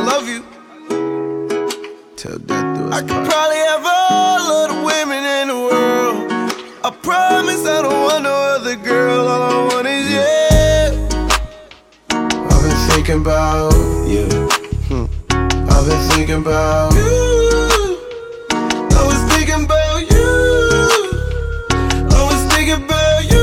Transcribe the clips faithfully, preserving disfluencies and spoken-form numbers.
love you till death do us I could probably have all of the women in the world. I promise I don't want no other girl. All I want is you. I've been thinking about you. hmm. I've been thinking about you. I was thinking about you. I was thinking about you.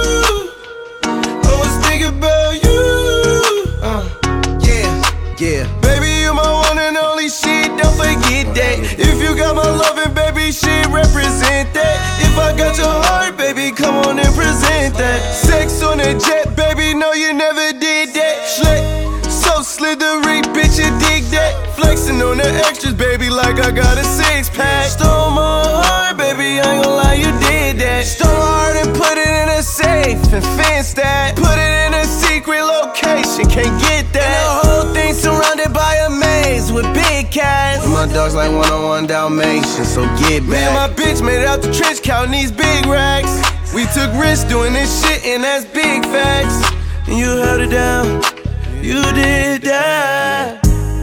I was thinking about you. Uh, yeah, yeah. Baby, you my one and only shit, don't forget that. If you got my loving, baby, shit, represent that. If I got your heart, baby, come on and present that. Sex on a jet, baby, no, you never did that. Schlick, so slithery, bitch, you dig that. Flexing on the extras, baby, like I got a six pack. Stole my heart, baby, I ain't gon' lie, you did that. Stole my heart and put it in a safe and fenced that. Put it in a secret location, can't get that. And the whole thing surrounded by a maze with big cats. my dogs like one-on-one Dalmatians, so get back. Me and my bitch made it out the trench counting these big racks. We took risks doing this shit and that's big facts. And you held it down, you did that.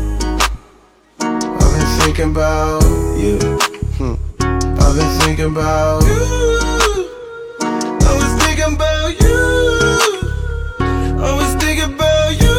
I've been thinking about you. hmm. I've been thinking about you. I was thinking about you. I was thinking about you.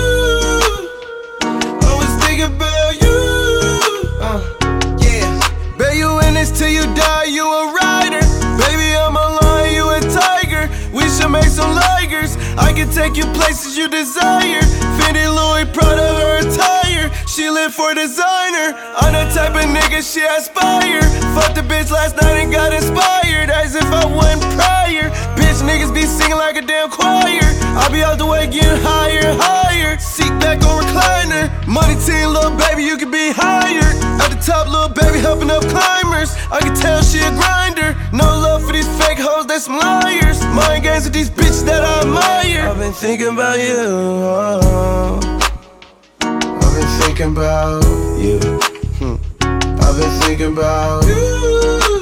I was thinking about you. Uh, yeah. Baby, you in this till you die, you a rider. Baby, I'm a lion, you a tiger. We should make some ligers. I can take you places you desire. Fendi, Louis, Prada, her attire. She live for designer. I'm the type of nigga she aspire. Fucked the bitch last night and got inspired. As if I wasn't prior. Bitch, niggas be singing like a damn choir. I be out the way getting higher and higher. Seat back on recliner. Money team, little baby, you can be hired. At the top, little baby, helping up climbers. I can tell she a grinder. No love for these fake hoes, they some liars. Mind games with these bitches that I admire. I've been thinking about you. Oh. I've been thinking about you. hmm. I've been thinking about you.